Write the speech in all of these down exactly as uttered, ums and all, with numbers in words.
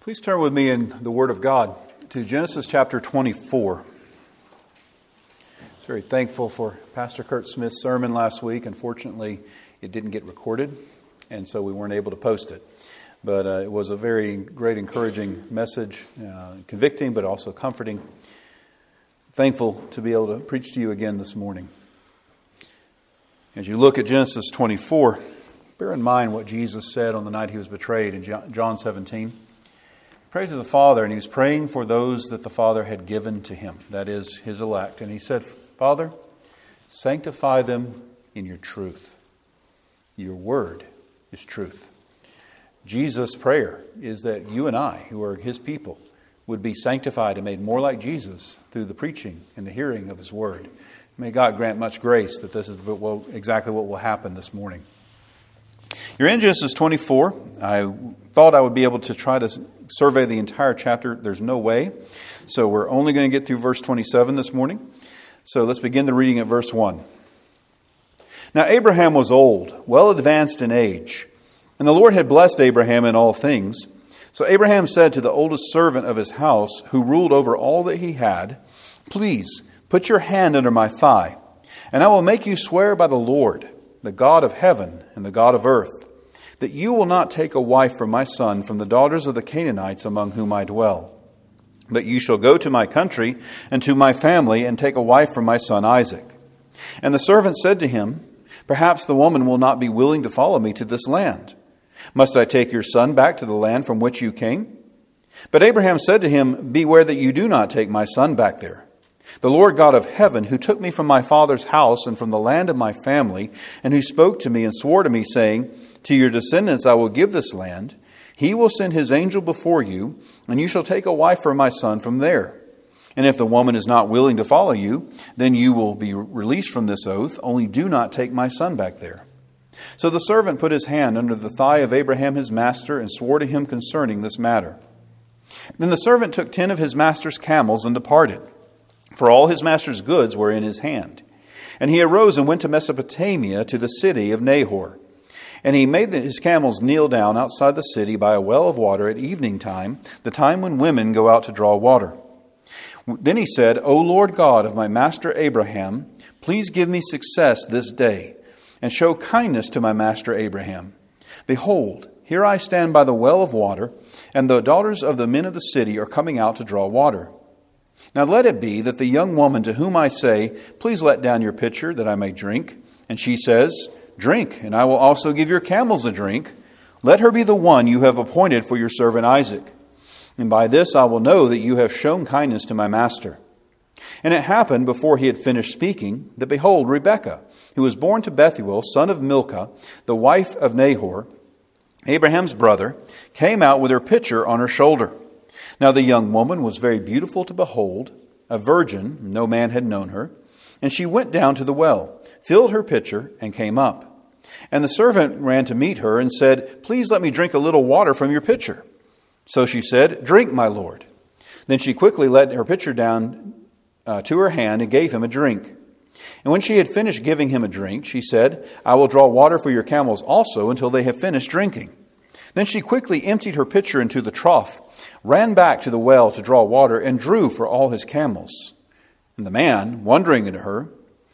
Please turn with me in the Word of God to Genesis chapter twenty-four. I was very thankful for Pastor Kurt Smith's sermon last week. Unfortunately, it didn't get recorded, and so we weren't able to post it. But uh, it was a very great, encouraging message, uh, convicting but also comforting. Thankful to be able to preach to you again this morning. As you look at Genesis twenty-four, bear in mind what Jesus said on the night he was betrayed in John seventeen. He prayed to the Father, and he was praying for those that the Father had given to him, that is, his elect. And he said, Father, sanctify them in your truth. Your word is truth. Jesus' prayer is that you and I, who are his people, would be sanctified and made more like Jesus through the preaching and the hearing of his word. May God grant much grace that this is exactly what will happen this morning. You're in Genesis twenty-four. I thought I would be able to try to survey the entire chapter. There's no way. So we're only going to get through verse twenty-seven this morning. So let's begin the reading at verse one. Now Abraham was old, well advanced in age, and the Lord had blessed Abraham in all things. So Abraham said to the oldest servant of his house, who ruled over all that he had, Please put your hand under my thigh, and I will make you swear by the Lord, the God of heaven and the God of earth, that you will not take a wife for my son from the daughters of the Canaanites among whom I dwell. But you shall go to my country and to my family and take a wife for my son Isaac. And the servant said to him, Perhaps the woman will not be willing to follow me to this land. Must I take your son back to the land from which you came? But Abraham said to him, Beware that you do not take my son back there. The Lord God of heaven, who took me from my father's house and from the land of my family, and who spoke to me and swore to me, saying, To your descendants I will give this land, he will send his angel before you, and you shall take a wife for my son from there. And if the woman is not willing to follow you, then you will be released from this oath, only do not take my son back there. So the servant put his hand under the thigh of Abraham his master, and swore to him concerning this matter. Then the servant took ten of his master's camels and departed, for all his master's goods were in his hand. And he arose and went to Mesopotamia, to the city of Nahor. And he made his camels kneel down outside the city by a well of water at evening time, the time when women go out to draw water. Then he said, O Lord God of my master Abraham, please give me success this day, and show kindness to my master Abraham. Behold, here I stand by the well of water, and the daughters of the men of the city are coming out to draw water. Now let it be that the young woman to whom I say, Please let down your pitcher that I may drink, and she says, Drink, and I will also give your camels a drink. Let her be the one you have appointed for your servant Isaac. And by this I will know that you have shown kindness to my master. And it happened, before he had finished speaking, that behold, Rebekah, who was born to Bethuel, son of Milcah, the wife of Nahor, Abraham's brother, came out with her pitcher on her shoulder. Now the young woman was very beautiful to behold, a virgin, no man had known her. And she went down to the well, filled her pitcher, and came up. And the servant ran to meet her and said, Please let me drink a little water from your pitcher. So she said, Drink, my lord. Then she quickly let her pitcher down uh, to her hand and gave him a drink. And when she had finished giving him a drink, she said, I will draw water for your camels also until they have finished drinking. Then she quickly emptied her pitcher into the trough, ran back to the well to draw water, and drew for all his camels. And the man, wondering at her,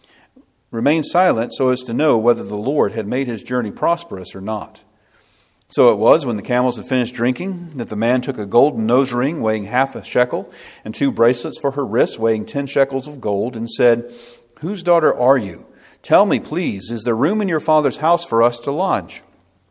remained silent so as to know whether the Lord had made his journey prosperous or not. So it was, when the camels had finished drinking, that the man took a golden nose ring weighing half a shekel, and two bracelets for her wrists weighing ten shekels of gold, and said, Whose daughter are you? Tell me, please, is there room in your father's house for us to lodge?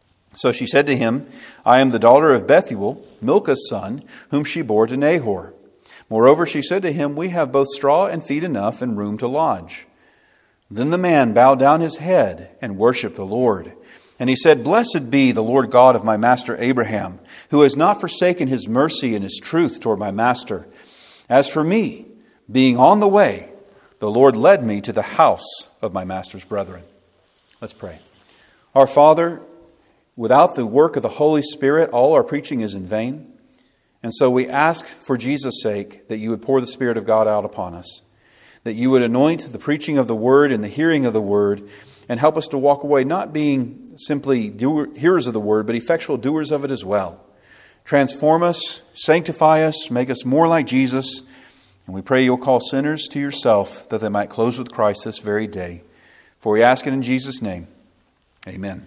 So she said to him, I am the daughter of Bethuel, Milcah's son, whom she bore to Nahor. Moreover, she said to him, We have both straw and feed enough and room to lodge. Then the man bowed down his head and worshipped the Lord. And he said, Blessed be the Lord God of my master Abraham, who has not forsaken his mercy and his truth toward my master. As for me, being on the way, the Lord led me to the house of my master's brethren. Let's pray. Our Father, without the work of the Holy Spirit, all our preaching is in vain. And so we ask, for Jesus' sake, that you would pour the Spirit of God out upon us, that you would anoint the preaching of the Word and the hearing of the Word, and help us to walk away not being simply doer, hearers of the Word, but effectual doers of it as well, Transform us, sanctify us, make us more like Jesus. And we pray you'll call sinners to yourself that they might close with Christ this very day. For we ask it in Jesus' name. Amen.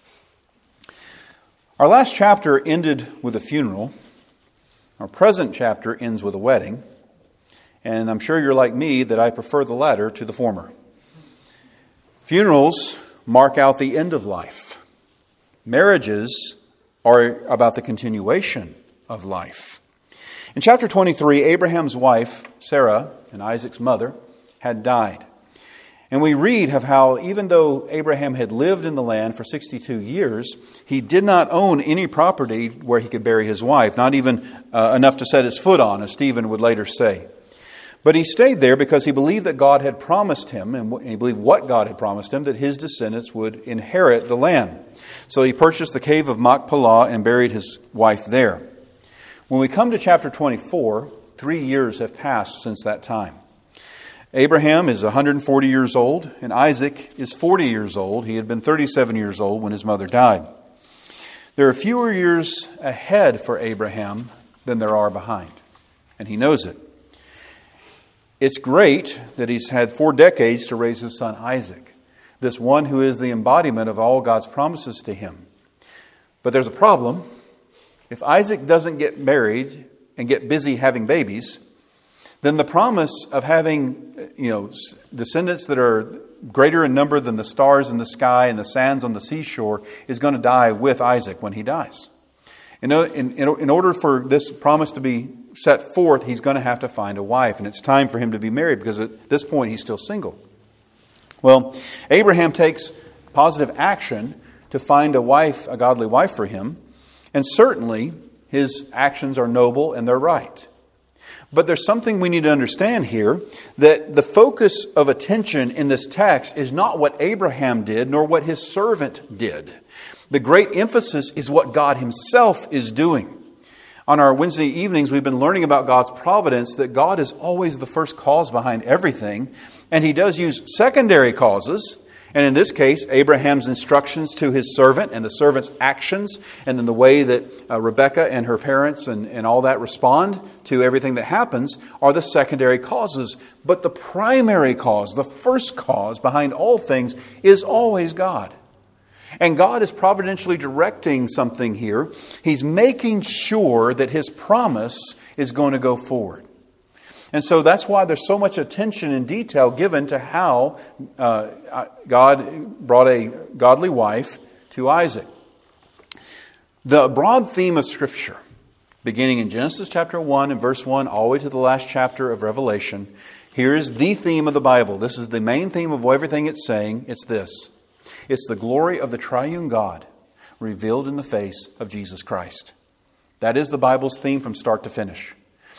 Our last chapter ended with a funeral. Our present chapter ends with a wedding. And I'm sure you're like me that I prefer the latter to the former. Funerals mark out the end of life. Marriages are about the continuation of life. In chapter twenty-three, Abraham's wife, Sarah, and Isaac's mother, had died. And we read of how even though Abraham had lived in the land for sixty-two years, he did not own any property where he could bury his wife, not even uh, enough to set his foot on, as Stephen would later say. But he stayed there because he believed that God had promised him, and he believed what God had promised him, that his descendants would inherit the land. So he purchased the cave of Machpelah and buried his wife there. When we come to chapter twenty-four, three years have passed since that time. Abraham is one hundred forty years old, and Isaac is forty years old. He had been thirty-seven years old when his mother died. There are fewer years ahead for Abraham than there are behind, and he knows it. It's great that he's had four decades to raise his son Isaac, this one who is the embodiment of all God's promises to him. But there's a problem. If Isaac doesn't get married and get busy having babies, then the promise of having, you know, descendants that are greater in number than the stars in the sky and the sands on the seashore is going to die with Isaac when he dies. In, in, in order for this promise to be set forth, he's going to have to find a wife, and it's time for him to be married because at this point he's still single. Well, Abraham takes positive action to find a wife, a godly wife for him, and certainly his actions are noble and they're right. But there's something we need to understand here, that the focus of attention in this text is not what Abraham did, nor what his servant did. The great emphasis is what God himself is doing. On our Wednesday evenings, we've been learning about God's providence, that God is always the first cause behind everything, and he does use secondary causes. And in this case, Abraham's instructions to his servant and the servant's actions, and then the way that uh, Rebekah and her parents and, and all that respond to everything that happens are the secondary causes. But the primary cause, the first cause behind all things is always God. And God is providentially directing something here. He's making sure that his promise is going to go forward. And so that's why there's so much attention and detail given to how uh, God brought a godly wife to Isaac. The broad theme of Scripture, beginning in Genesis chapter one and verse one, all the way to the last chapter of Revelation, here is the theme of the Bible. This is the main theme of everything it's saying. It's this. It's the glory of the triune God revealed in the face of Jesus Christ. That is the Bible's theme from start to finish.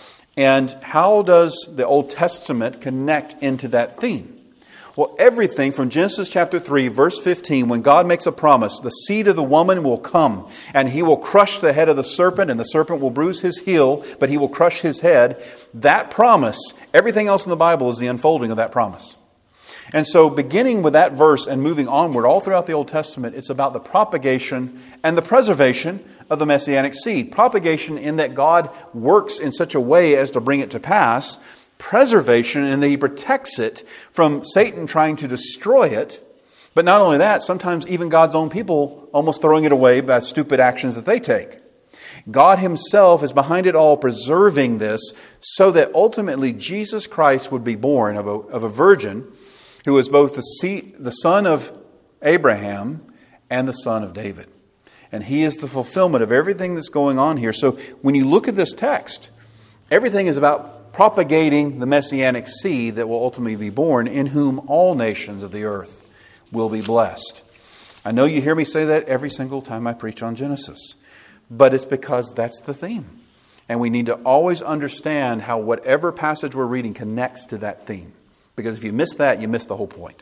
And how does the Old Testament connect into that theme? Well, everything from Genesis chapter three, verse fifteen, when God makes a promise, the seed of the woman will come, and he will crush the head of the serpent, and the serpent will bruise his heel, but he will crush his head. That promise, everything else in the Bible is the unfolding of that promise. And so beginning with that verse and moving onward all throughout the Old Testament, it's about the propagation and the preservation of the Messianic seed. Propagation in that God works in such a way as to bring it to pass. Preservation in that he protects it from Satan trying to destroy it. But not only that, sometimes even God's own people almost throwing it away by stupid actions that they take. God himself is behind it all, preserving this so that ultimately Jesus Christ would be born of a, of a virgin who is both the seed, the son of Abraham and the son of David. And he is the fulfillment of everything that's going on here. So when you look at this text, everything is about propagating the Messianic seed that will ultimately be born, in whom all nations of the earth will be blessed. I know you hear me say that every single time I preach on Genesis, but it's because that's the theme. And we need to always understand how whatever passage we're reading connects to that theme. Because if you miss that, you miss the whole point.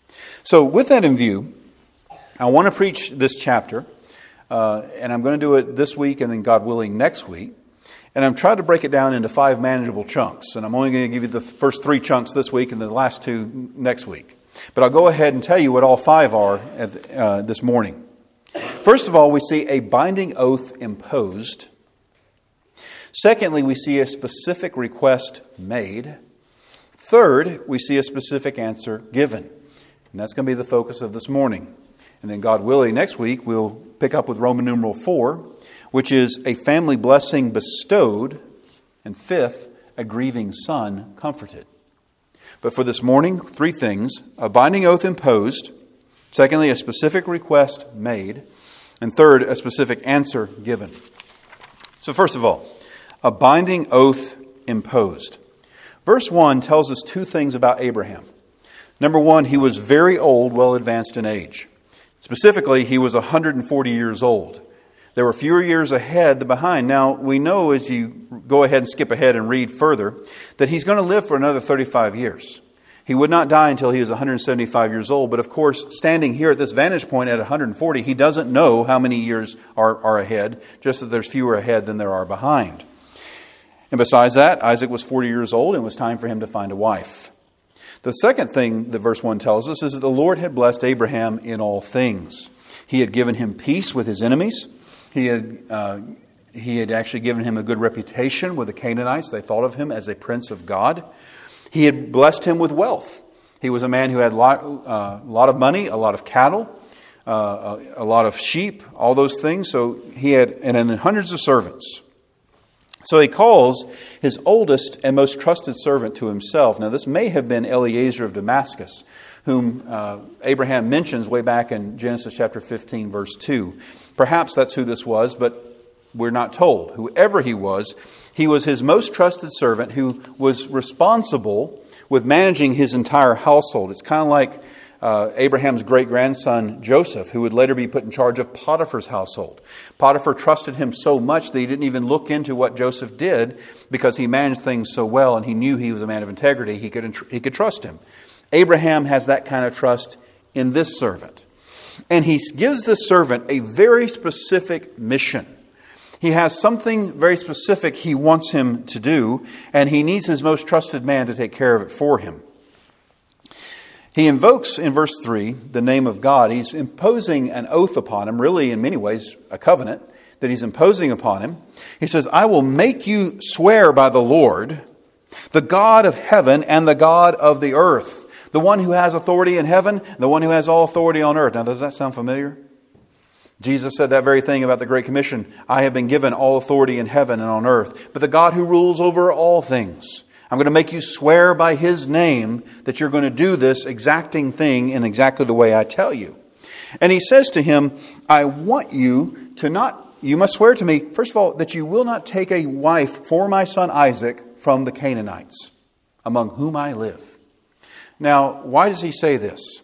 So with that in view, I want to preach this chapter. Uh, and I'm going to do it this week and then, God willing, next week. And I'm trying to break it down into five manageable chunks. And I'm only going to give you the first three chunks this week and the last two next week. But I'll go ahead and tell you what all five are at, uh, this morning. First of all, we see a binding oath imposed. Secondly, we see a specific request made. Third, we see a specific answer given. And that's going to be the focus of this morning. And then God willing, next week we'll pick up with Roman numeral four, which is a family blessing bestowed. And fifth, a grieving son comforted. But for this morning, three things. A binding oath imposed. Secondly, a specific request made. And third, a specific answer given. So first of all, a binding oath imposed. Verse one tells us two things about Abraham. Number one, he was very old, well advanced in age. Specifically, he was one hundred forty years old. There were fewer years ahead than behind. Now, we know as you go ahead and skip ahead and read further, that he's going to live for another thirty-five years. He would not die until he was one hundred seventy-five years old. But of course, standing here at this vantage point at one hundred forty, he doesn't know how many years are, are ahead, just that there's fewer ahead than there are behind. And besides that, Isaac was forty years old and it was time for him to find a wife. The second thing that verse one tells us is that the Lord had blessed Abraham in all things. He had given him peace with his enemies. He had, uh, he had actually given him a good reputation with the Canaanites. They thought of him as a prince of God. He had blessed him with wealth. He was a man who had a lot, uh, lot of money, a lot of cattle, uh, a, a lot of sheep, all those things. So he had, and then hundreds of servants. So he calls his oldest and most trusted servant to himself. Now this may have been Eliezer of Damascus, whom uh, Abraham mentions way back in Genesis chapter fifteen, verse two. Perhaps that's who this was, but we're not told. Whoever he was, he was his most trusted servant who was responsible with managing his entire household. It's kind of like Uh, Abraham's great-grandson Joseph, who would later be put in charge of Potiphar's household. Potiphar trusted him so much that he didn't even look into what Joseph did because he managed things so well and he knew he was a man of integrity. He could, he could trust him. Abraham has that kind of trust in this servant. And he gives this servant a very specific mission. He has something very specific he wants him to do, and he needs his most trusted man to take care of it for him. He invokes in verse three the name of God. He's imposing an oath upon him, really in many ways a covenant that he's imposing upon him. He says, I will make you swear by the Lord, the God of heaven and the God of the earth. The one who has authority in heaven, the one who has all authority on earth. Now, does that sound familiar? Jesus said that very thing about the Great Commission. I have been given all authority in heaven and on earth. But the God who rules over all things. I'm going to make you swear by His name that you're going to do this exacting thing in exactly the way I tell you. And he says to him, I want you to not, you must swear to me, first of all, that you will not take a wife for my son Isaac from the Canaanites, among whom I live. Now, why does he say this?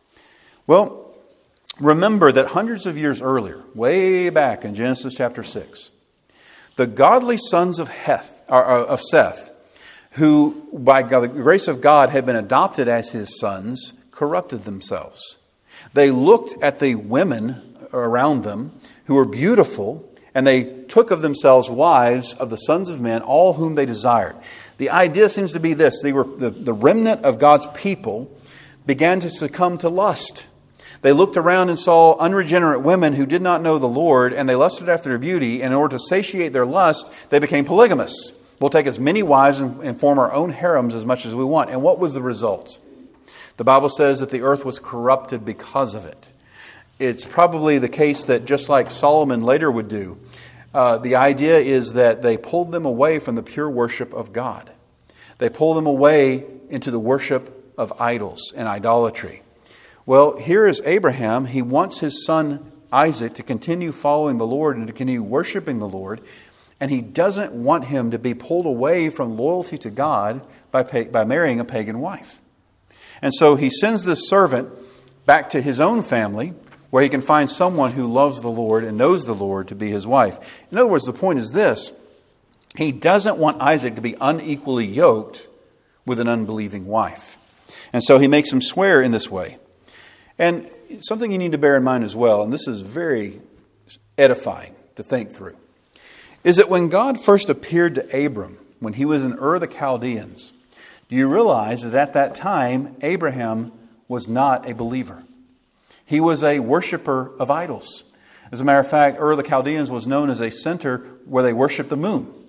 Well, remember that hundreds of years earlier, way back in Genesis chapter six, the godly sons of Heth, or of Seth, who by the grace of God had been adopted as his sons, corrupted themselves. They looked at the women around them who were beautiful, and they took of themselves wives of the sons of men, all whom they desired. The idea seems to be this. They were the, the remnant of God's people began to succumb to lust. They looked around and saw unregenerate women who did not know the Lord, and they lusted after their beauty, and in order to satiate their lust, they became polygamous. We'll take as many wives and form our own harems as much as we want. And what was the result? The Bible says that the earth was corrupted because of it. It's probably the case that just like Solomon later would do, uh, the idea is that they pulled them away from the pure worship of God. They pulled them away into the worship of idols and idolatry. Well, here is Abraham. He wants his son Isaac to continue following the Lord and to continue worshiping the Lord. And he doesn't want him to be pulled away from loyalty to God by, by marrying a pagan wife. And so he sends this servant back to his own family where he can find someone who loves the Lord and knows the Lord to be his wife. In other words, the point is this. He doesn't want Isaac to be unequally yoked with an unbelieving wife. And so he makes him swear in this way. And something you need to bear in mind as well, and this is very edifying to think through, is that when God first appeared to Abram, when he was in Ur of the Chaldeans, do you realize that at that time, Abraham was not a believer? He was a worshiper of idols. As a matter of fact, Ur of the Chaldeans was known as a center where they worshiped the moon.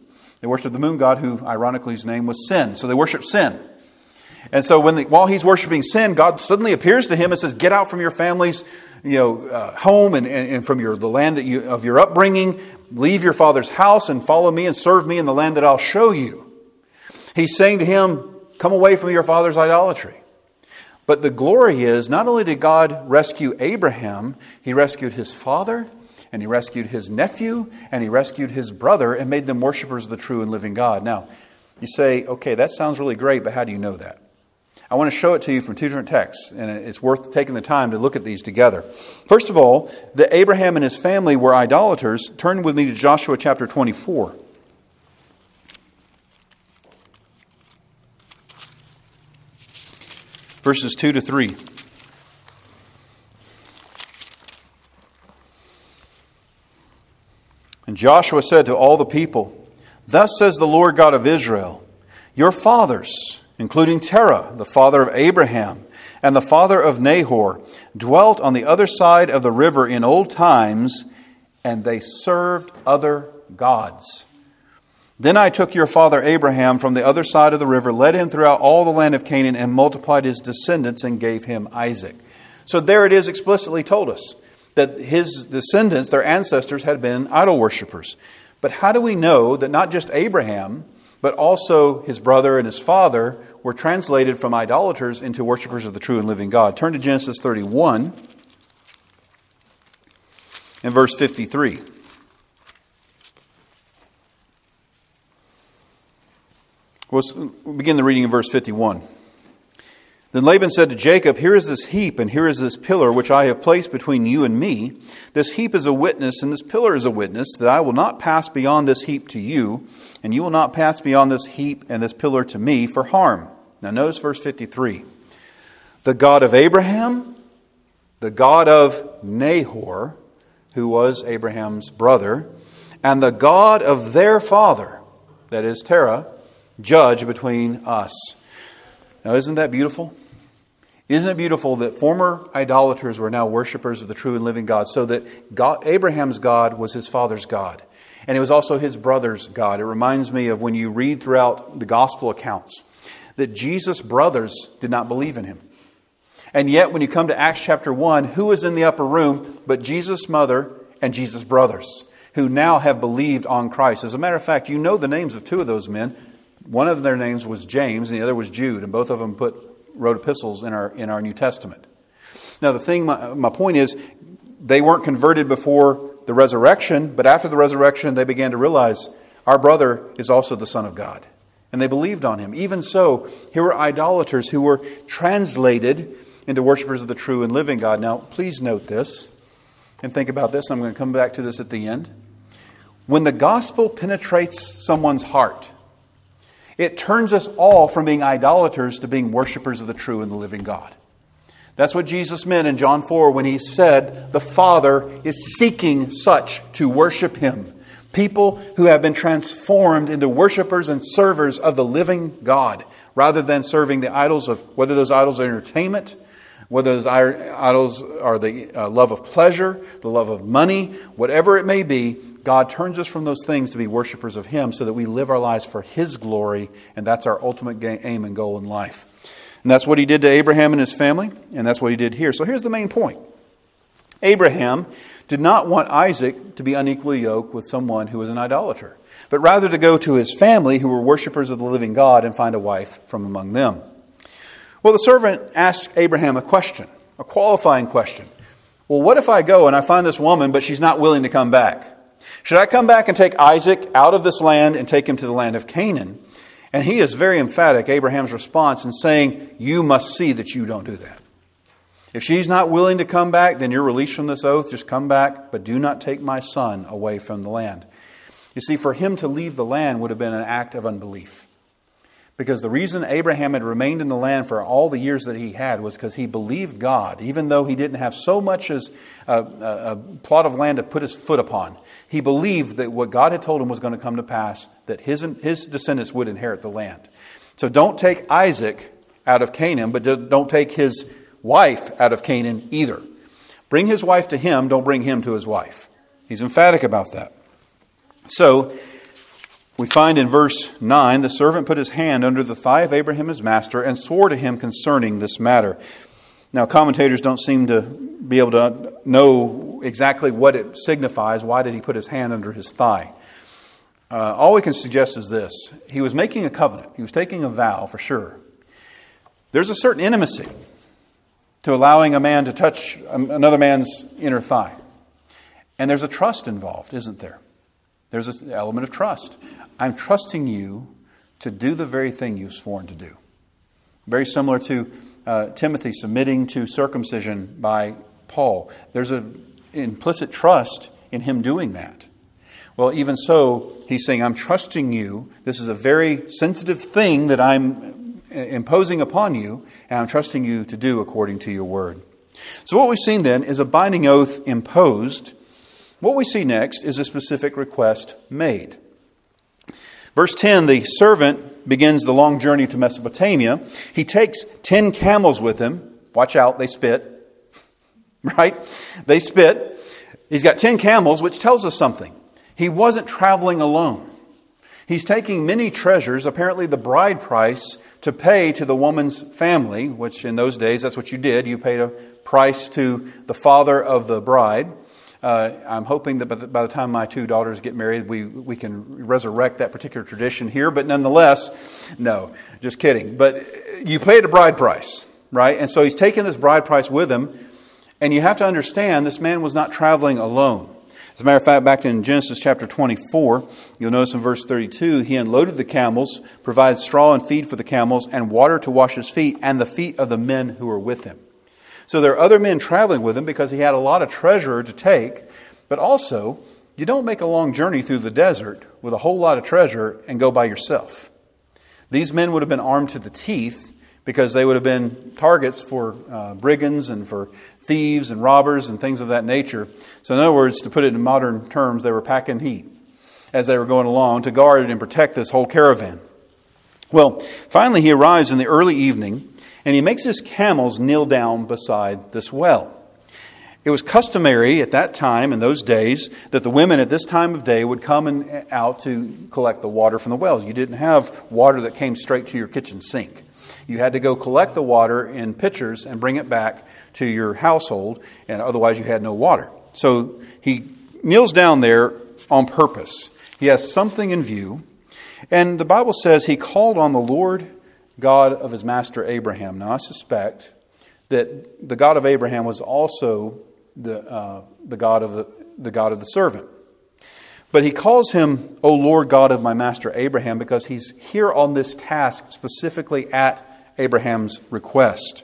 They worshiped the moon god, who ironically his name was Sin. So they worshiped Sin. And so when the, while he's worshiping Sin, God suddenly appears to him and says, get out from your family's you know, uh, home and, and, and from your the land that you, of your upbringing. Leave your father's house and follow me and serve me in the land that I'll show you. He's saying to him, come away from your father's idolatry. But the glory is, not only did God rescue Abraham, he rescued his father, and he rescued his nephew, and he rescued his brother, and made them worshipers of the true and living God. Now, you say, okay, that sounds really great, but how do you know that? I want to show it to you from two different texts, and it's worth taking the time to look at these together. First of all, that Abraham and his family were idolaters. Turn with me to Joshua chapter twenty-four. Verses two to three. And Joshua said to all the people, thus says the Lord God of Israel, your fathers, including Terah, the father of Abraham, and the father of Nahor, dwelt on the other side of the river in old times, and they served other gods. Then I took your father Abraham from the other side of the river, led him throughout all the land of Canaan, and multiplied his descendants, and gave him Isaac. So there it is explicitly told us that his descendants, their ancestors, had been idol worshippers. But how do we know that not just Abraham, but also his brother and his father were translated from idolaters into worshipers of the true and living God? Turn to Genesis thirty-one and verse fifty-three. We'll begin the reading in verse fifty-one. Then Laban said to Jacob, here is this heap, and here is this pillar, which I have placed between you and me. This heap is a witness, and this pillar is a witness, that I will not pass beyond this heap to you, and you will not pass beyond this heap and this pillar to me for harm. Now notice verse fifty-three. The God of Abraham, the God of Nahor, who was Abraham's brother, and the God of their father, that is Terah, judge between us. Now isn't that beautiful? Isn't it beautiful that former idolaters were now worshipers of the true and living God, so that God, Abraham's God was his father's God, and it was also his brother's God. It reminds me of when you read throughout the gospel accounts that Jesus' brothers did not believe in him. And yet when you come to Acts chapter one, who is in the upper room but Jesus' mother and Jesus' brothers, who now have believed on Christ? As a matter of fact, you know the names of two of those men. One of their names was James, and the other was Jude, and both of them put wrote epistles in our in our New Testament. Now, the thing, my, my point is, they weren't converted before the resurrection, but after the resurrection, they began to realize our brother is also the Son of God, and they believed on him. Even so, here were idolaters who were translated into worshipers of the true and living God. Now, please note this and think about this. I'm going to come back to this at the end. When the gospel penetrates someone's heart, it turns us all from being idolaters to being worshipers of the true and the living God. That's what Jesus meant in John four when he said the Father is seeking such to worship him. People who have been transformed into worshipers and servers of the living God, rather than serving the idols of, whether those idols are entertainment, whether those idols are the uh, love of pleasure, the love of money, whatever it may be. God turns us from those things to be worshipers of him, so that we live our lives for his glory, and that's our ultimate aim and goal in life. And that's what he did to Abraham and his family, and that's what he did here. So here's the main point. Abraham did not want Isaac to be unequally yoked with someone who was an idolater, but rather to go to his family who were worshipers of the living God and find a wife from among them. Well, the servant asked Abraham a question, a qualifying question. Well, what if I go and I find this woman, but she's not willing to come back? Should I come back and take Isaac out of this land and take him to the land of Canaan? And he is very emphatic, Abraham's response, in saying, you must see that you don't do that. If she's not willing to come back, then you're released from this oath. Just come back, but do not take my son away from the land. You see, for him to leave the land would have been an act of unbelief. Because the reason Abraham had remained in the land for all the years that he had was because he believed God, even though he didn't have so much as a, a, a plot of land to put his foot upon. He believed that what God had told him was going to come to pass, that his, his descendants would inherit the land. So don't take Isaac out of Canaan, but don't take his wife out of Canaan either. Bring his wife to him, don't bring him to his wife. He's emphatic about that. So we find in verse nine, the servant put his hand under the thigh of Abraham his master and swore to him concerning this matter. Now, commentators don't seem to be able to know exactly what it signifies. Why did he put his hand under his thigh? Uh, all we can suggest is this. He was making a covenant. He was taking a vow for sure. There's a certain intimacy to allowing a man to touch another man's inner thigh. And there's a trust involved, isn't there? There's an element of trust. I'm trusting you to do the very thing you've sworn to do. Very similar to uh, Timothy submitting to circumcision by Paul. There's an implicit trust in him doing that. Well, even so, he's saying, I'm trusting you. This is a very sensitive thing that I'm imposing upon you, and I'm trusting you to do according to your word. So what we've seen then is a binding oath imposed. What we see next is a specific request made. Verse ten, the servant begins the long journey to Mesopotamia. He takes ten camels with him. Watch out, they spit. Right? They spit. He's got ten camels, which tells us something. He wasn't traveling alone. He's taking many treasures, apparently the bride price, to pay to the woman's family, which in those days, that's what you did. You paid a price to the father of the bride. Uh, I'm hoping that by the, by the time my two daughters get married, we, we can resurrect that particular tradition here. But nonetheless, no, just kidding. But you paid a bride price, right? And so he's taking this bride price with him. And you have to understand, this man was not traveling alone. As a matter of fact, back in Genesis chapter twenty-four, you'll notice in verse thirty-two, he unloaded the camels, provided straw and feed for the camels, and water to wash his feet, and the feet of the men who were with him. So there are other men traveling with him because he had a lot of treasure to take. But also, you don't make a long journey through the desert with a whole lot of treasure and go by yourself. These men would have been armed to the teeth because they would have been targets for uh, brigands and for thieves and robbers and things of that nature. So in other words, to put it in modern terms, they were packing heat as they were going along to guard and protect this whole caravan. Well, finally he arrives in the early evening, and he makes his camels kneel down beside this well. It was customary at that time, in those days, that the women at this time of day would come and out to collect the water from the wells. You didn't have water that came straight to your kitchen sink. You had to go collect the water in pitchers and bring it back to your household, and otherwise you had no water. So he kneels down there on purpose. He has something in view. And the Bible says he called on the Lord God of his master Abraham. Now I suspect that the God of Abraham was also the uh, the God of the the God of the servant. But he calls him, O Lord God of my master Abraham, because he's here on this task specifically at Abraham's request.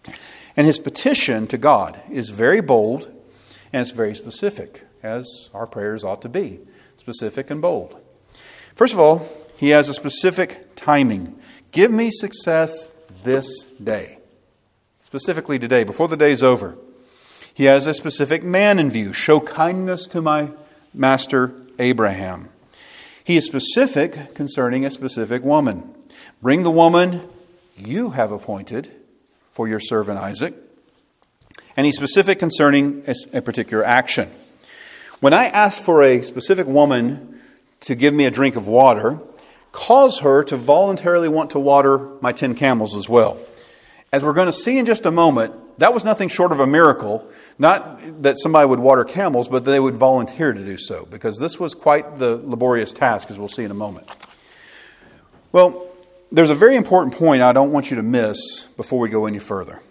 And his petition to God is very bold and it's very specific, as our prayers ought to be, specific and bold. First of all, he has a specific timing. Give me success this day. Specifically today, before the day is over. He has a specific man in view. Show kindness to my master Abraham. He is specific concerning a specific woman. Bring the woman you have appointed for your servant Isaac. And he's specific concerning a particular action. When I ask for a specific woman to give me a drink of water, cause her to voluntarily want to water my ten camels as well. As we're going to see in just a moment, that was nothing short of a miracle. Not that somebody would water camels, but they would volunteer to do so, because this was quite the laborious task, as we'll see in a moment. Well, there's a very important point I don't want you to miss before we go any further.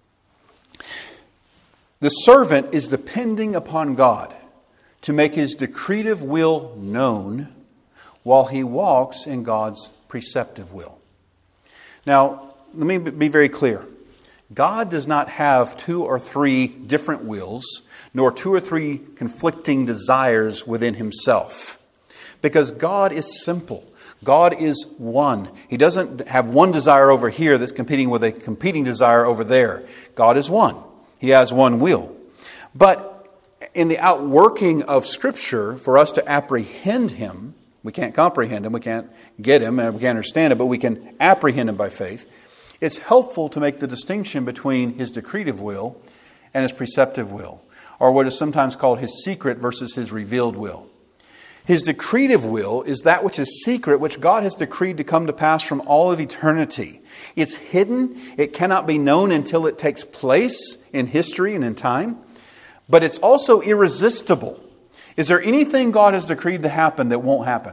The servant is depending upon God to make his decretive will known while he walks in God's preceptive will. Now, let me be very clear. God does not have two or three different wills, nor two or three conflicting desires within himself. Because God is simple. God is one. He doesn't have one desire over here that's competing with a competing desire over there. God is one. He has one will. But in the outworking of Scripture, for us to apprehend Him, we can't comprehend Him, we can't get Him, and we can't understand it, but we can apprehend Him by faith. It's helpful to make the distinction between His decretive will and His preceptive will, or what is sometimes called His secret versus His revealed will. His decretive will is that which is secret, which God has decreed to come to pass from all of eternity. It's hidden. It cannot be known until it takes place in history and in time. But it's also irresistible. Is there anything God has decreed to happen that won't happen?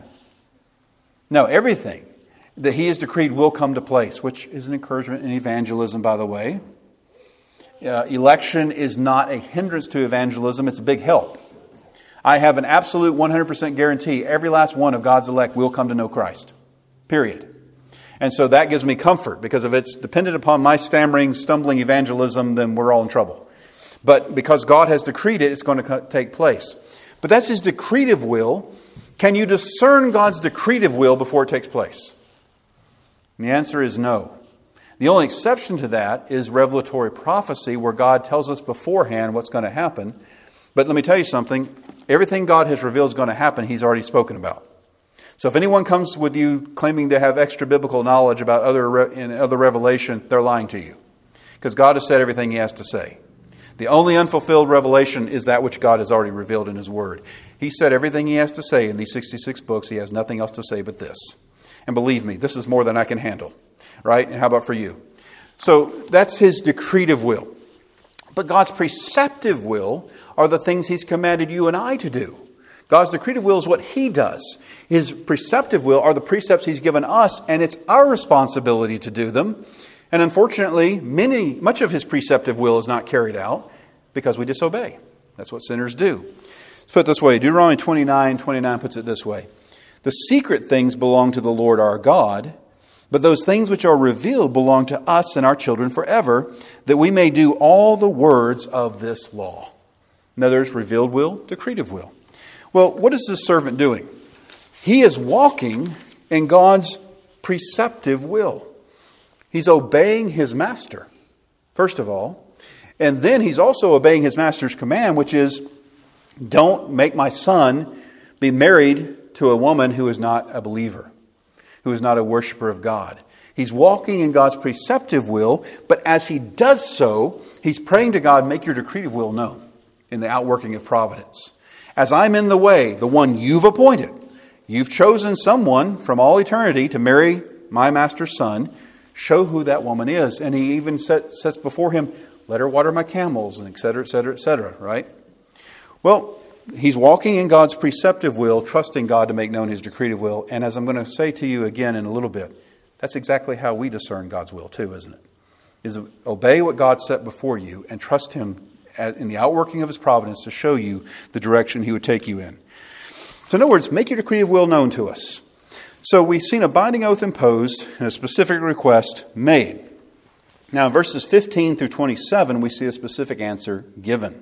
No, everything that He has decreed will come to place, which is an encouragement in evangelism, by the way. Uh, election is not a hindrance to evangelism. It's a big help. I have an absolute one hundred percent guarantee every last one of God's elect will come to know Christ. Period. And so that gives me comfort, because if it's dependent upon my stammering, stumbling evangelism, then we're all in trouble. But because God has decreed it, it's going to take place. But that's His decretive will. Can you discern God's decretive will before it takes place? And the answer is no. The only exception to that is revelatory prophecy, where God tells us beforehand what's going to happen. But let me tell you something. Everything God has revealed is going to happen, He's already spoken about. So if anyone comes with you claiming to have extra biblical knowledge about other in other revelation, they're lying to you. Because God has said everything He has to say. The only unfulfilled revelation is that which God has already revealed in His Word. He said everything He has to say in these sixty-six books. He has nothing else to say but this. And believe me, this is more than I can handle. Right? And how about for you? So that's His decretive will. But God's preceptive will are the things He's commanded you and I to do. God's decretive will is what He does. His preceptive will are the precepts He's given us, and it's our responsibility to do them. And unfortunately, many, much of His preceptive will is not carried out because we disobey. That's what sinners do. Let's put it this way. Deuteronomy twenty-nine twenty-nine puts it this way. The secret things belong to the Lord our God, but those things which are revealed belong to us and our children forever, that we may do all the words of this law. In other words, revealed will, decretive will. Well, what is this servant doing? He is walking in God's preceptive will. He's obeying his master, first of all. And then he's also obeying his master's command, which is, don't make my son be married to a woman who is not a believer, who is not a worshiper of God. He's walking in God's preceptive will, but as he does so, he's praying to God, make your decretive will known in the outworking of providence. As I'm in the way, the one you've appointed, you've chosen someone from all eternity to marry my master's son, show who that woman is. And he even set, sets before him, let her water my camels, and et cetera, et cetera, et cetera, right? Well, he's walking in God's preceptive will, trusting God to make known his decretive will. And as I'm going to say to you again in a little bit, that's exactly how we discern God's will too, isn't it? Is obey what God set before you and trust him in the outworking of his providence to show you the direction he would take you in. So in other words, make your decretive will known to us. So we've seen a binding oath imposed and a specific request made. Now in verses fifteen through twenty-seven, we see a specific answer given.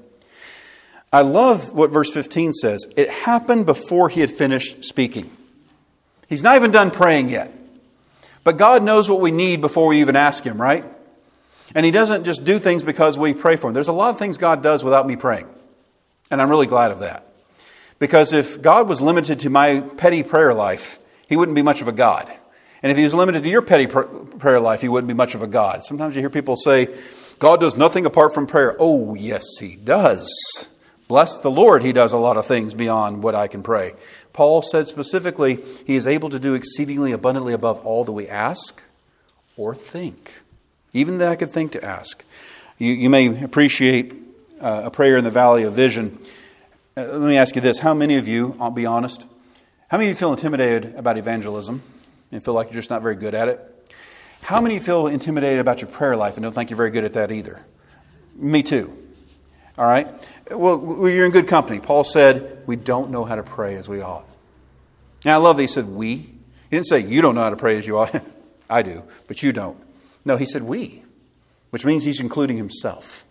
I love what verse fifteen says. It happened before he had finished speaking. He's not even done praying yet. But God knows what we need before we even ask him, right? And he doesn't just do things because we pray for him. There's a lot of things God does without me praying. And I'm really glad of that. Because if God was limited to my petty prayer life, he wouldn't be much of a God. And if he was limited to your petty pr- prayer life, he wouldn't be much of a God. Sometimes you hear people say, God does nothing apart from prayer. Oh, yes, he does. Bless the Lord, he does a lot of things beyond what I can pray. Paul said specifically, he is able to do exceedingly abundantly above all that we ask or think. Even that I could think to ask. You, you may appreciate uh, a prayer in the valley of vision. Uh, let me ask you this. How many of you, I'll be honest, how many of you feel intimidated about evangelism and feel like you're just not very good at it? How many of you feel intimidated about your prayer life and don't think you're very good at that either? Me too. All right? Well, you're in good company. Paul said, we don't know how to pray as we ought. Now, I love that he said we. He didn't say you don't know how to pray as you ought. I do, but you don't. No, he said we, which means he's including himself.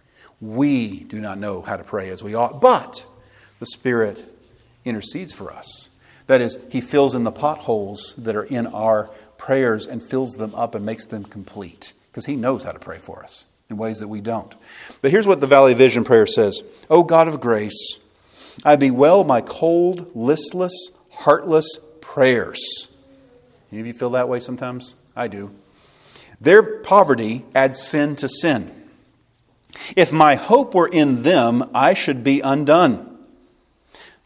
We do not know how to pray as we ought, but the Spirit intercedes for us. That is, he fills in the potholes that are in our prayers and fills them up and makes them complete, because he knows how to pray for us in ways that we don't. But here's what the Valley Vision prayer says. O God of grace, I bewail my cold, listless, heartless prayers. Any of you feel that way sometimes? I do. Their poverty adds sin to sin. If my hope were in them, I should be undone.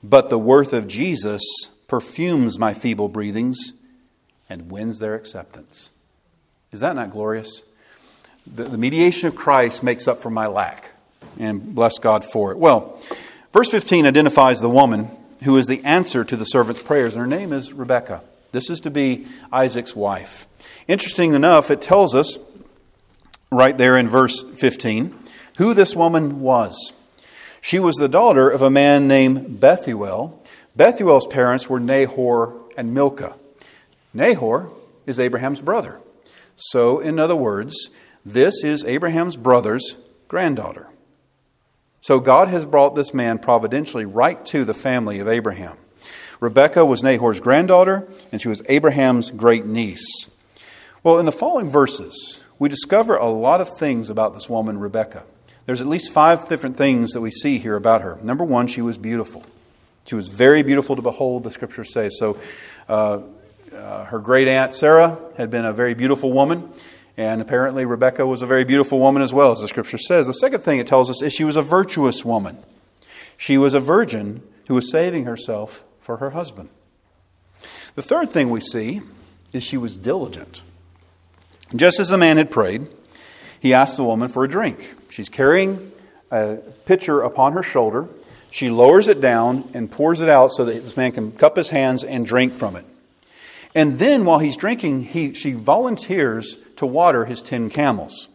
but the worth of Jesus perfumes my feeble breathings and wins their acceptance. Is that not glorious? The, the mediation of Christ makes up for my lack, and bless God for it. Well, verse fifteen identifies the woman who is the answer to the servant's prayers, and her name is Rebekah. This is to be Isaac's wife. Interesting enough, it tells us right there in verse fifteen who this woman was. She was the daughter of a man named Bethuel. Bethuel's parents were Nahor and Milcah. Nahor is Abraham's brother. So, in other words, this is Abraham's brother's granddaughter. So God has brought this man providentially right to the family of Abraham. Rebekah was Nahor's granddaughter, and she was Abraham's great niece. Well, in the following verses, we discover a lot of things about this woman, Rebekah. There's at least five different things that we see here about her. Number one, she was beautiful. She was very beautiful to behold, the Scriptures say. So uh, uh, her great aunt Sarah had been a very beautiful woman, and apparently Rebekah was a very beautiful woman as well, as the Scripture says. The second thing it tells us is she was a virtuous woman. She was a virgin who was saving herself for her husband. The third thing we see is she was diligent. Just as the man had prayed, he asked the woman for a drink. She's carrying a pitcher upon her shoulder. She lowers it down and pours it out so that this man can cup his hands and drink from it. And then while he's drinking, he, she volunteers to water his ten camels.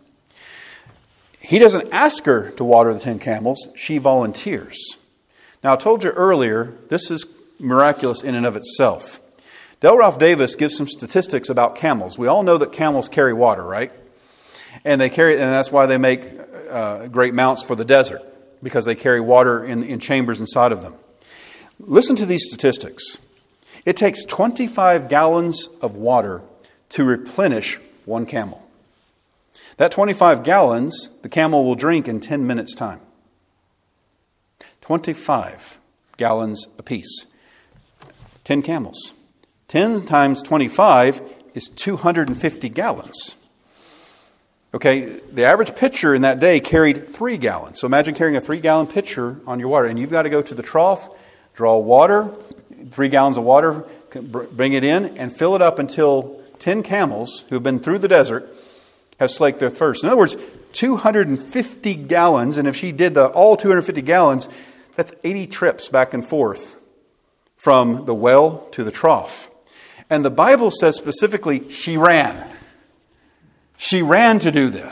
He doesn't ask her to water the ten camels. She volunteers. Now, I told you earlier, this is miraculous in and of itself. Del Ralph Davis gives some statistics about camels. We all know that camels carry water, right? And they carry, and that's why they make uh, great mounts for the desert, because they carry water in, in chambers inside of them. Listen to these statistics. It takes twenty-five gallons of water to replenish one camel. That twenty-five gallons, the camel will drink in ten minutes' time. twenty-five gallons apiece. ten camels. ten times twenty-five is two hundred fifty gallons. Okay, the average pitcher in that day carried three gallons. So imagine carrying a three-gallon pitcher on your water, and you've got to go to the trough, draw water, three gallons of water, bring it in, and fill it up until ten camels who have been through the desert have slaked their thirst. In other words, two hundred fifty gallons, and if she did the all two hundred fifty gallons, that's eighty trips back and forth from the well to the trough. And the Bible says specifically, she ran. She ran to do this.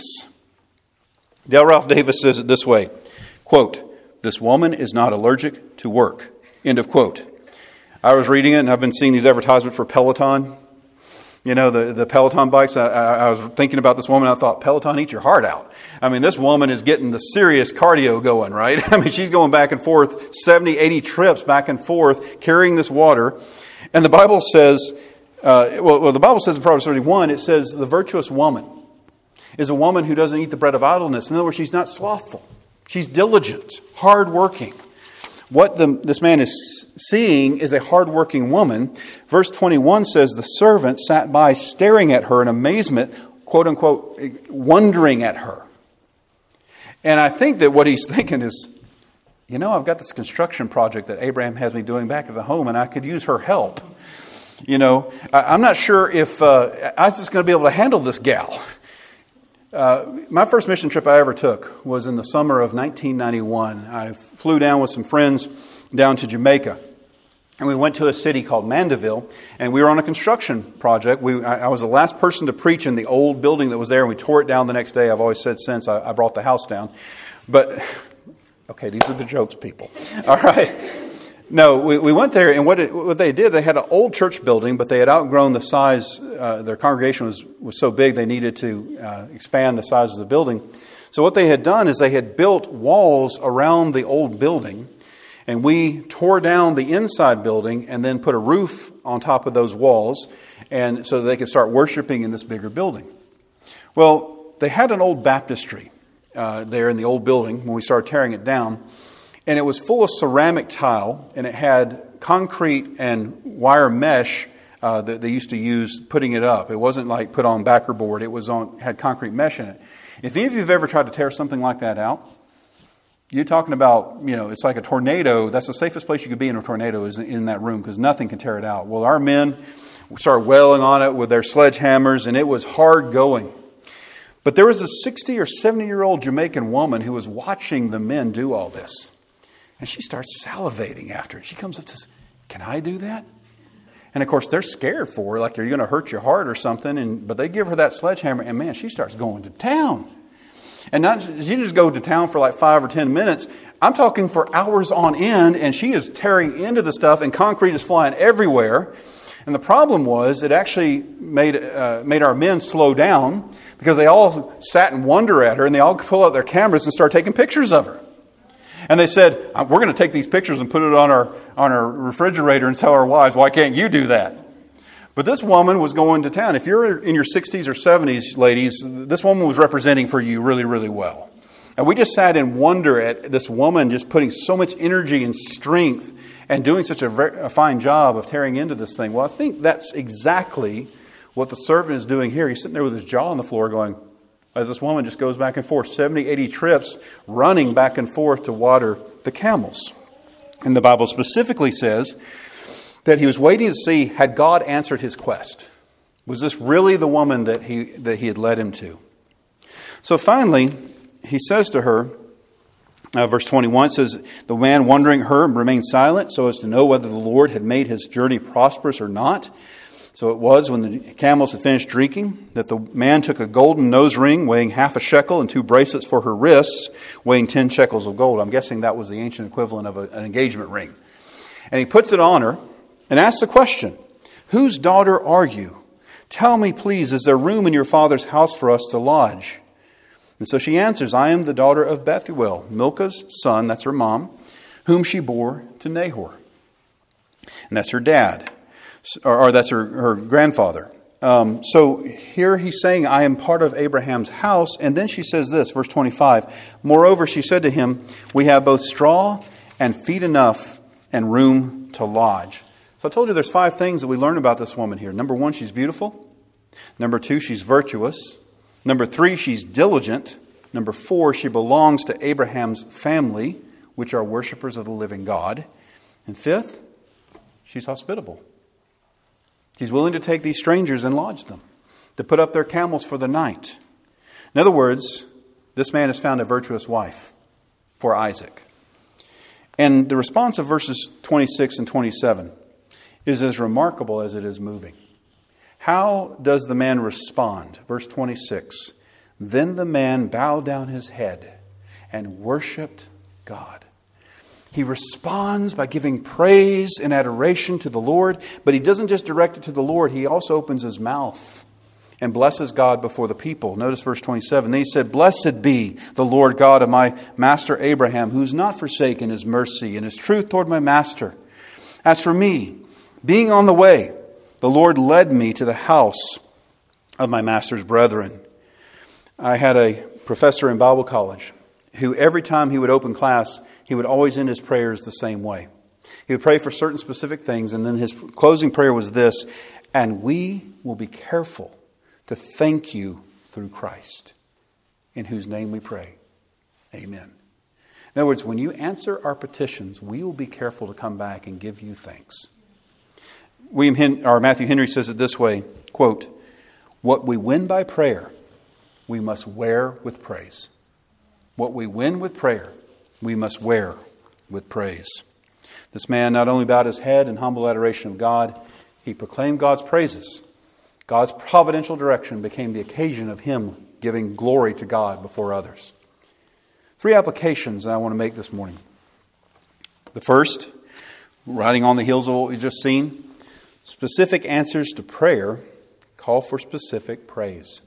Del Ralph Davis says it this way, quote, "This woman is not allergic to work." End of quote. I was reading it, and I've been seeing these advertisements for Peloton. You know, the, the Peloton bikes. I, I, I was thinking about this woman. I thought, Peloton, eat your heart out. I mean, this woman is getting the serious cardio going, right? I mean, she's going back and forth, seventy, eighty trips back and forth, carrying this water. And the Bible says, uh, well, well, the Bible says in Proverbs thirty-one, it says the virtuous woman is a woman who doesn't eat the bread of idleness. In other words, she's not slothful. She's diligent, hardworking. What the, this man is seeing is a hardworking woman. Verse twenty-one says, the servant sat by staring at her in amazement, quote unquote, wondering at her. And I think that what he's thinking is, you know, I've got this construction project that Abraham has me doing back at the home, and I could use her help. You know, I'm not sure if uh, Isaac's going to be able to handle this gal. Uh, my first mission trip I ever took was in the summer of nineteen ninety-one. I flew down with some friends down to Jamaica. And we went to a city called Mandeville, and we were on a construction project. We, I, I was the last person to preach in the old building that was there, and we tore it down the next day. I've always said since I, I brought the house down. But, okay, these are the jokes, people. All right. No, we, we went there, and what, it, what they did, they had an old church building, but they had outgrown the size. Uh, their congregation was, was so big they needed to uh, expand the size of the building. So what they had done is they had built walls around the old building, and we tore down the inside building and then put a roof on top of those walls, and so that they could start worshiping in this bigger building. Well, they had an old baptistry uh, there in the old building when we started tearing it down. And it was full of ceramic tile, and it had concrete and wire mesh uh, that they used to use putting it up. It wasn't like put on backer board. It was on had concrete mesh in it. If any of you have ever tried to tear something like that out, You're talking about, you know, it's like a tornado. That's the safest place you could be in a tornado is in that room because nothing can tear it out. Well, our men started wailing on it with their sledgehammers, and it was hard going. But there was a sixty or seventy-year-old Jamaican woman who was watching the men do all this. And she starts salivating after it. She comes up and says, "Can I do that?" And of course, they're scared for her, like, "Are you going to hurt your heart or something?" And but they give her that sledgehammer, and man, she starts going to town. And not she just go to town for like five or ten minutes. I'm talking for hours on end, and she is tearing into the stuff, and concrete is flying everywhere. And the problem was, it actually made uh, made our men slow down because they all sat in wonder at her, and they all pull out their cameras and start taking pictures of her. And they said, "We're going to take these pictures and put it on our on our refrigerator and tell our wives, why can't you do that?" But this woman was going to town. If you're in your sixties or seventies, ladies, this woman was representing for you really, really well. And we just sat in wonder at this woman just putting so much energy and strength and doing such a, very, a fine job of tearing into this thing. Well, I think that's exactly what the servant is doing here. He's sitting there with his jaw on the floor going, as this woman just goes back and forth, seventy, eighty trips, running back and forth to water the camels. And the Bible specifically says that he was waiting to see, had God answered his quest? Was this really the woman that he that he had led him to? So finally, he says to her, uh, verse twenty-one says, "The man wondering her remained silent so as to know whether the Lord had made his journey prosperous or not. So it was when the camels had finished drinking that the man took a golden nose ring weighing half a shekel and two bracelets for her wrists weighing ten shekels of gold." I'm guessing that was the ancient equivalent of a, an engagement ring. And he puts it on her and asks the question, "Whose daughter are you? Tell me, please, is there room in your father's house for us to lodge?" And so she answers, "I am the daughter of Bethuel, Milcah's son," that's her mom, "whom she bore to Nahor." And that's her dad, or, or that's her, her grandfather. Um, so here he's saying, "I am part of Abraham's house." And then she says this, verse twenty-five, "Moreover, she said to him, we have both straw and feed enough and room to lodge." So I told you there's five things that we learn about this woman here. Number one, she's beautiful. Number two, she's virtuous. Number three, she's diligent. Number four, she belongs to Abraham's family, which are worshipers of the living God. And fifth, she's hospitable. She's willing to take these strangers and lodge them, to put up their camels for the night. In other words, this man has found a virtuous wife for Isaac. And the response of verses twenty-six and twenty-seven is as remarkable as it is moving. How does the man respond? Verse twenty-six, "Then the man bowed down his head and worshipped God." He responds by giving praise and adoration to the Lord, but he doesn't just direct it to the Lord, he also opens his mouth and blesses God before the people. Notice verse twenty-seven. "Then he said, Blessed be the Lord God of my master Abraham, who's not forsaken his mercy and his truth toward my master. As for me, being on the way, the Lord led me to the house of my master's brethren." I had a professor in Bible college who every time he would open class, he would always end his prayers the same way. He would pray for certain specific things, and then his closing prayer was this, "And we will be careful to thank you through Christ, in whose name we pray. Amen." In other words, when you answer our petitions, we will be careful to come back and give you thanks. William Hen- or Matthew Henry says it this way, quote, "What we win by prayer, we must wear with praise." What we win with prayer, we must wear with praise. This man not only bowed his head in humble adoration of God, he proclaimed God's praises. God's providential direction became the occasion of him giving glory to God before others. Three applications that I want to make this morning. The first, riding on the heels of what we've just seen, specific answers to prayer call for specific praise.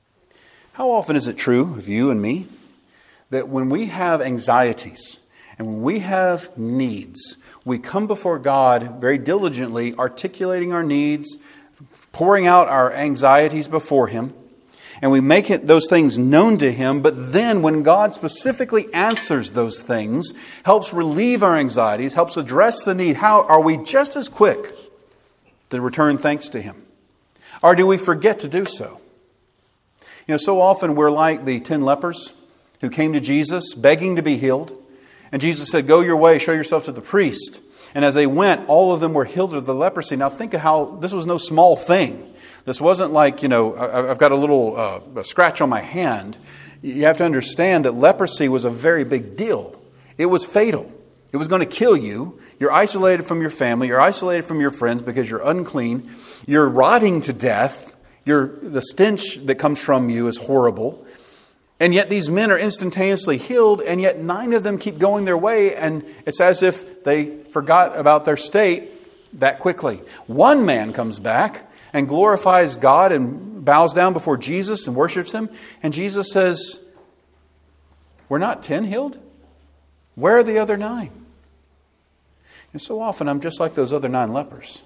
How often is it true of you and me that when we have anxieties and when we have needs, we come before God very diligently, articulating our needs, pouring out our anxieties before Him, and we make it, those things known to Him, but then when God specifically answers those things, helps relieve our anxieties, helps address the need, how are we just as quick to return thanks to Him? Or do we forget to do so? You know, so often we're like the ten lepers who came to Jesus begging to be healed. And Jesus said, go your way, show yourself to the priest. And as they went, all of them were healed of the leprosy. Now think of how this was no small thing. This wasn't like, you know, I've got a little uh, a scratch on my hand. You have to understand that leprosy was a very big deal. It was fatal. It was going to kill you. You're isolated from your family. You're isolated from your friends because you're unclean. You're rotting to death. You're, the stench that comes from you is horrible. And yet these men are instantaneously healed, and yet nine of them keep going their way, and it's as if they forgot about their state that quickly. One man comes back and glorifies God and bows down before Jesus and worships Him. And Jesus says, we're not ten healed? Where are the other nine? And so often I'm just like those other nine lepers.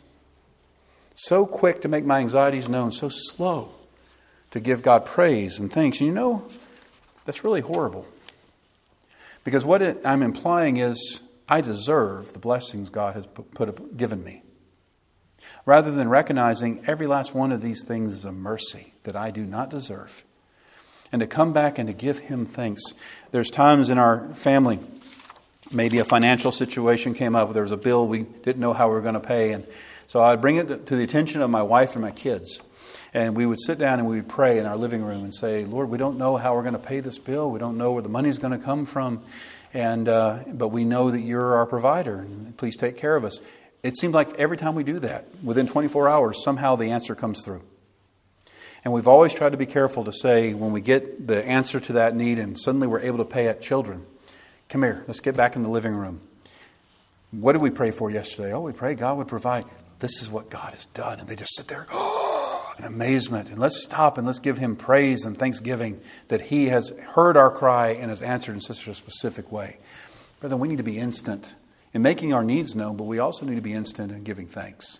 So quick to make my anxieties known, so slow to give God praise and thanks. And you know, that's really horrible. Because what it, I'm implying is I deserve the blessings God has put, put given me. Rather than recognizing every last one of these things is a mercy that I do not deserve. And to come back and to give Him thanks. There's times in our family, maybe a financial situation came up. There was a bill we didn't know how we were going to pay. And so I'd bring it to the attention of my wife and my kids. And we would sit down and we would pray in our living room and say, Lord, we don't know how we're going to pay this bill. We don't know where the money's going to come from. And uh, but we know that You're our provider. And please take care of us. It seemed like every time we do that, within twenty-four hours, somehow the answer comes through. And we've always tried to be careful to say when we get the answer to that need and suddenly we're able to pay it, children, come here, let's get back in the living room. What did we pray for yesterday? Oh, we prayed God would provide. This is what God has done. And they just sit there, oh, in amazement. And let's stop and let's give Him praise and thanksgiving that He has heard our cry and has answered in such a specific way. Brethren, we need to be instant in making our needs known, but we also need to be instant in giving thanks.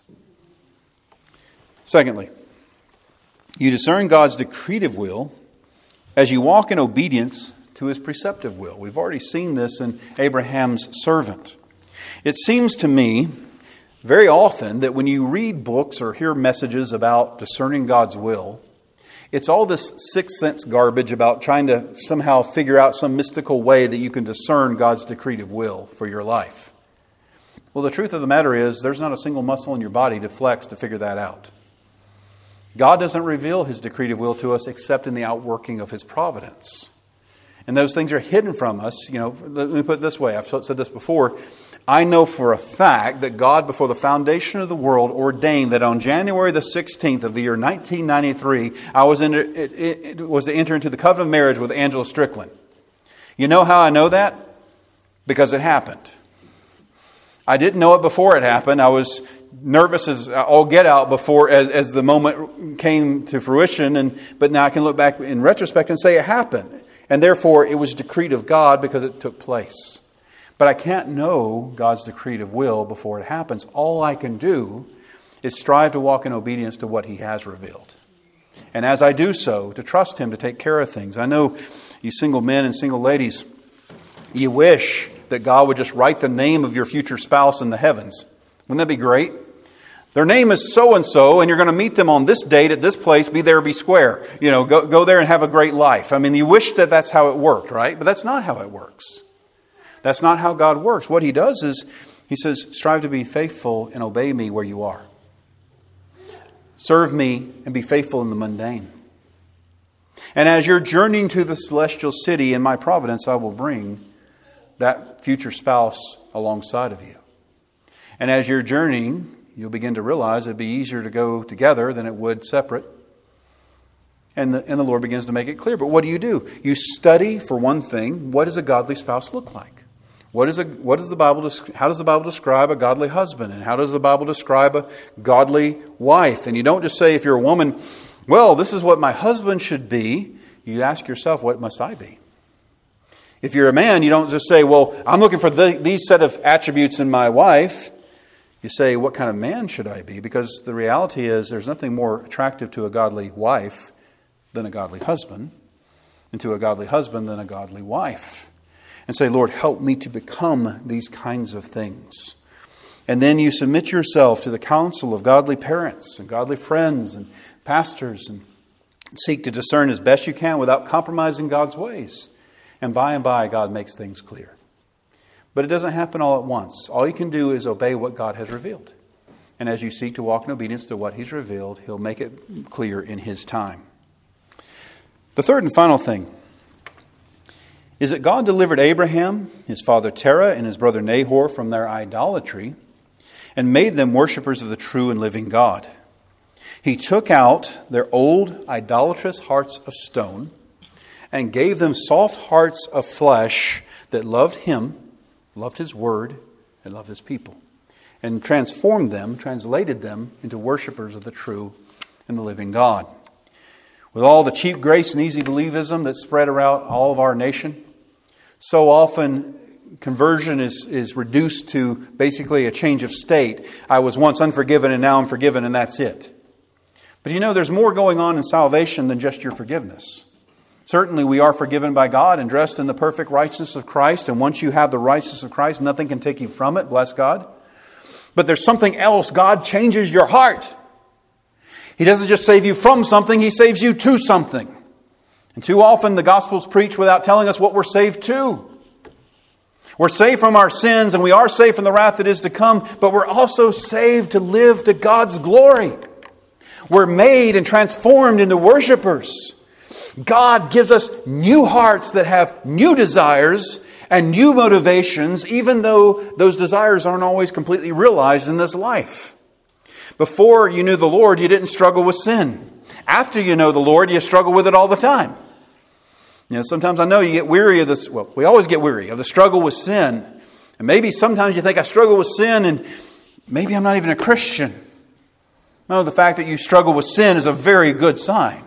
Secondly, you discern God's decretive will as you walk in obedience to His preceptive will. We've already seen this in Abraham's servant. It seems to me very often that when you read books or hear messages about discerning God's will, it's all this sixth sense garbage about trying to somehow figure out some mystical way that you can discern God's decretive will for your life. Well, the truth of the matter is there's not a single muscle in your body to flex to figure that out. God doesn't reveal His decretive will to us except in the outworking of His providence. And those things are hidden from us. You know, let me put it this way. I've said this before. I know for a fact that God, before the foundation of the world, ordained that on January the sixteenth of the year nineteen ninety-three, I was, in, it, it, it was to enter into the covenant of marriage with Angela Strickland. You know how I know that? Because it happened. I didn't know it before it happened. I was nervous as all get out before as, as the moment came to fruition. And but now I can look back in retrospect and say it happened. And therefore it was decreed of God because it took place. But I can't know God's decretive will before it happens. All I can do is strive to walk in obedience to what He has revealed. And as I do so, to trust Him to take care of things. I know you single men and single ladies, you wish that God would just write the name of your future spouse in the heavens. Wouldn't that be great? Their name is so-and-so, and you're going to meet them on this date at this place, be there, be square. You know, go, go there and have a great life. I mean, you wish that that's how it worked, right? But that's not how it works. That's not how God works. What He does is, He says, strive to be faithful and obey Me where you are. Serve Me and be faithful in the mundane. And as you're journeying to the celestial city in My providence, I will bring that future spouse alongside of you. And as you're journeying, you'll begin to realize it'd be easier to go together than it would separate. And the, and the Lord begins to make it clear. But what do you do? You study, for one thing, what does a godly spouse look like? What is a, what does the Bible, how does the Bible describe a godly husband? And how does the Bible describe a godly wife? And you don't just say, if you're a woman, well, this is what my husband should be. You ask yourself, what must I be? If you're a man, you don't just say, well, I'm looking for the, these set of attributes in my wife. You say, what kind of man should I be? Because the reality is there's nothing more attractive to a godly wife than a godly husband, and to a godly husband than a godly wife. And say, Lord, help me to become these kinds of things. And then you submit yourself to the counsel of godly parents and godly friends and pastors and seek to discern as best you can without compromising God's ways. And by and by, God makes things clear. But it doesn't happen all at once. All you can do is obey what God has revealed. And as you seek to walk in obedience to what He's revealed, He'll make it clear in His time. The third and final thing is that God delivered Abraham, his father Terah, and his brother Nahor from their idolatry and made them worshipers of the true and living God. He took out their old idolatrous hearts of stone and gave them soft hearts of flesh that loved Him, loved His word, and loved His people, and transformed them, translated them into worshipers of the true and the living God. With all the cheap grace and easy believism that spread around all of our nation, so often conversion is, is reduced to basically a change of state. I was once unforgiven and now I'm forgiven and that's it. But you know, there's more going on in salvation than just your forgiveness. Certainly we are forgiven by God and dressed in the perfect righteousness of Christ. And once you have the righteousness of Christ, nothing can take you from it. Bless God. But there's something else. God changes your heart. He doesn't just save you from something, He saves you to something. And too often the gospel's preached without telling us what we're saved to. We're saved from our sins and we are saved from the wrath that is to come, but we're also saved to live to God's glory. We're made and transformed into worshipers. God gives us new hearts that have new desires and new motivations, even though those desires aren't always completely realized in this life. Before you knew the Lord, you didn't struggle with sin. After you know the Lord, you struggle with it all the time. You know, sometimes I know you get weary of this. Well, we always get weary of the struggle with sin. And maybe sometimes you think I struggle with sin and maybe I'm not even a Christian. No, the fact that you struggle with sin is a very good sign.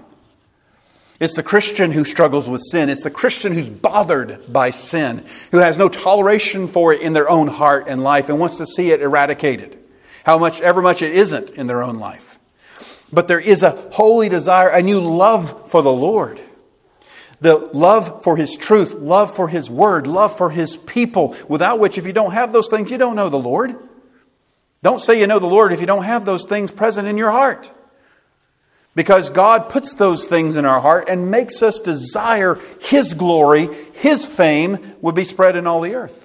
It's the Christian who struggles with sin. It's the Christian who's bothered by sin, who has no toleration for it in their own heart and life and wants to see it eradicated. How much, ever much it isn't in their own life. But there is a holy desire, a new love for the Lord. The love for His truth, love for His word, love for His people, without which if you don't have those things, you don't know the Lord. Don't say you know the Lord if you don't have those things present in your heart. Because God puts those things in our heart and makes us desire His glory, His fame would be spread in all the earth.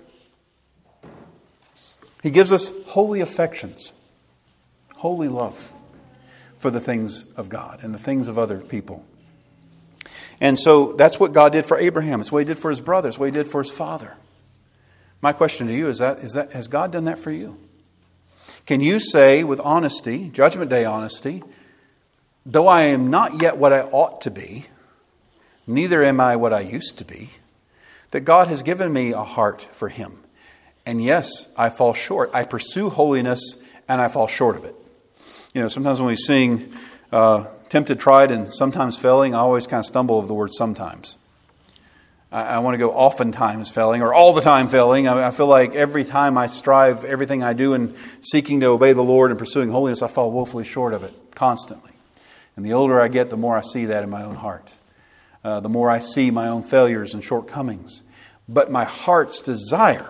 He gives us holy affections, holy love for the things of God and the things of other people. And so that's what God did for Abraham. It's what He did for his brother. It's what He did for his father. My question to you is that, is that has God done that for you? Can you say with honesty, Judgment Day honesty, though I am not yet what I ought to be, neither am I what I used to be, that God has given me a heart for Him. And yes, I fall short. I pursue holiness and I fall short of it. You know, sometimes when we sing uh, tempted, tried, and sometimes failing, I always kind of stumble over the word sometimes. I, I want to go oftentimes failing or all the time failing. I, I feel like every time I strive, everything I do in seeking to obey the Lord and pursuing holiness, I fall woefully short of it constantly. And the older I get, the more I see that in my own heart. Uh, the more I see my own failures and shortcomings. But my heart's desire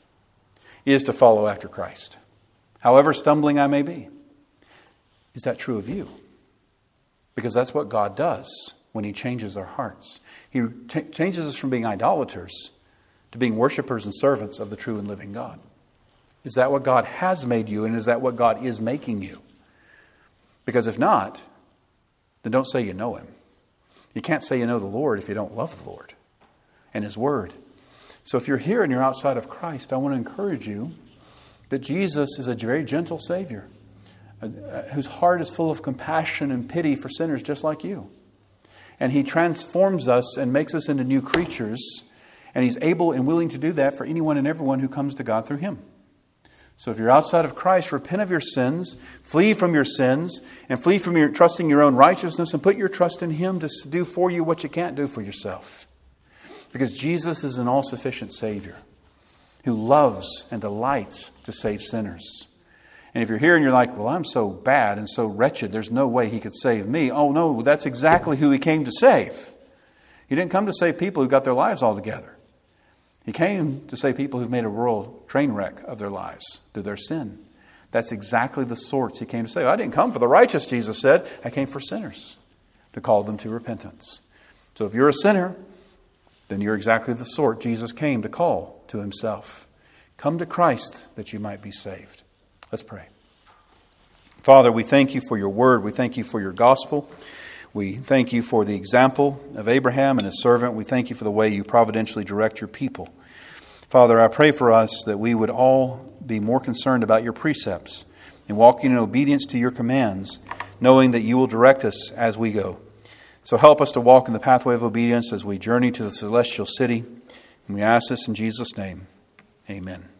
is to follow after Christ. However stumbling I may be. Is that true of you? Because that's what God does when He changes our hearts. He t- changes us from being idolaters to being worshipers and servants of the true and living God. Is that what God has made you, and is that what God is making you? Because if not, then don't say you know Him. You can't say you know the Lord if you don't love the Lord and His Word. So if you're here and you're outside of Christ, I want to encourage you that Jesus is a very gentle Savior whose heart is full of compassion and pity for sinners just like you. And He transforms us and makes us into new creatures. And He's able and willing to do that for anyone and everyone who comes to God through Him. So if you're outside of Christ, repent of your sins, flee from your sins, and flee from your trusting your own righteousness, and put your trust in Him to do for you what you can't do for yourself. Because Jesus is an all-sufficient Savior who loves and delights to save sinners. And if you're here and you're like, well, I'm so bad and so wretched, there's no way He could save me. Oh, no, that's exactly who He came to save. He didn't come to save people who got their lives all together. He came to save people who've made a rural train wreck of their lives through their sin. That's exactly the sorts He came to save. I didn't come for the righteous, Jesus said. I came for sinners, to call them to repentance. So if you're a sinner, then you're exactly the sort Jesus came to call to Himself. Come to Christ that you might be saved. Let's pray. Father, we thank you for your word. We thank you for your gospel. We thank you for the example of Abraham and his servant. We thank you for the way you providentially direct your people. Father, I pray for us that we would all be more concerned about your precepts and walking in obedience to your commands, knowing that you will direct us as we go. So help us to walk in the pathway of obedience as we journey to the celestial city. And we ask this in Jesus' name. Amen.